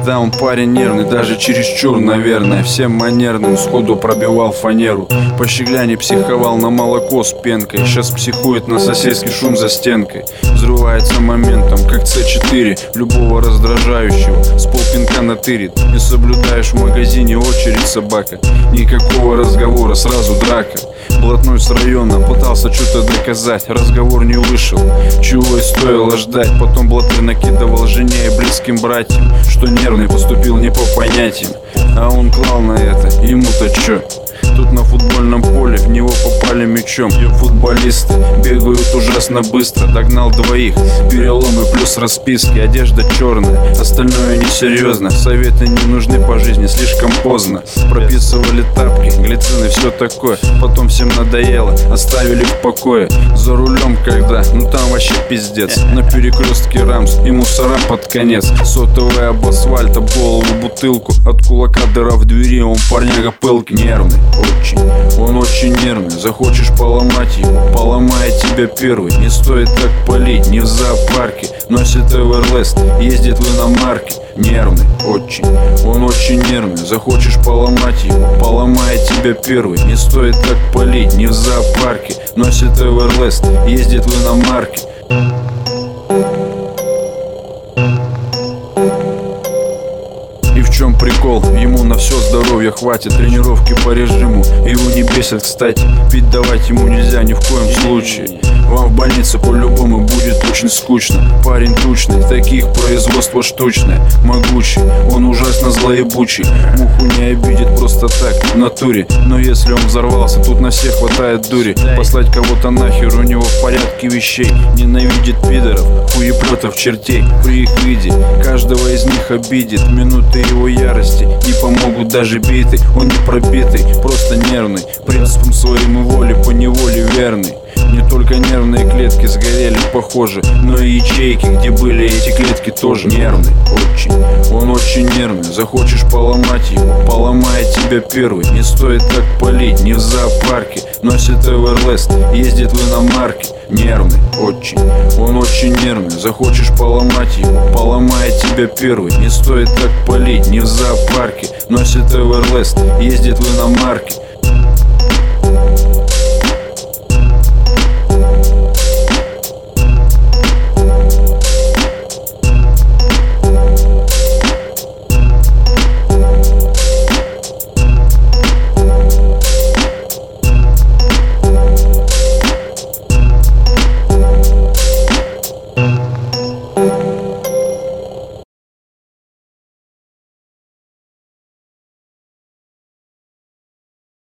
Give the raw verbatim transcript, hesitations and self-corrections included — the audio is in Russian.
Да, он парень нервный, даже чересчур, наверное. Всем манерным сходу пробивал фанеру. По щегляне психовал на молоко с пенкой. Сейчас психует на соседский шум за стенкой. Взрывается моментом, как С четыре. Любого раздражающего с полпинка натырит. Не соблюдаешь в магазине очередь, собака. Никакого разговора, сразу драка. Блатной с района пытался что-то доказать. Разговор не вышел, чего и стоило ждать. Потом блатной накидывал жене и близким братьям, что нервный поступил не по понятиям. А он клал на это, ему-то чё? Тут на футбольном поле в него попали мячом. Футболисты бегают ужасно быстро. Догнал двоих, переломы плюс расписки. Одежда черная, остальное несерьезно. Советы не нужны по жизни, слишком поздно. Прописывали тапки, глицины, все такое. Потом всем надоело, оставили в покое. За рулем когда, ну там вообще пиздец. На перекрестке рамс и мусора под конец. Сотовый об асфальт, об голову бутылку. От кулака дыра в двери, он парняга пылки. Нервный очень, он очень нервный. Захочешь поломать его, поломает тебя первый. Не стоит так палить, не в зоопарке. Носит Эверлест, ездит в иномарке. Нервный очень, он очень нервный. Захочешь поломать его, поломает тебя первый. Не стоит так палить, не в зоопарке. Носит Эверлест, ездит в иномарке. И в чем прикол? Ему на все здоровье хватит. Тренировки по режиму его не бесит, кстати. Пить давать ему нельзя ни в коем случае. Вам в больнице по-любому будет очень скучно. Парень тучный, таких производство штучное. Могучий, он ужасно злоебучий. Муху не обидит просто так, в натуре. Но если он взорвался, тут на всех хватает дури. Послать кого-то нахер, у него в порядке вещей. Ненавидит пидоров, хуеплетов, чертей. При их виде каждого из них обидит. Минуты его ярости не помогут даже биты. Он не пробитый, просто нервный. Принципом своим и воле по неволе верный. Не только нервные клетки сгорели, похоже, но и ячейки, где были эти клетки, тоже. Нервный очень, он очень нервный. Захочешь поломать его, поломает тебя первый. Не стоит так палить, не в зоопарке. Носит Эверлест, ездит в иномарке. Нервный очень, он очень нервный. Захочешь поломать его, поломает тебя первый. Не стоит так палить, не в зоопарке. Носит Эверлест, ездит в иномарке.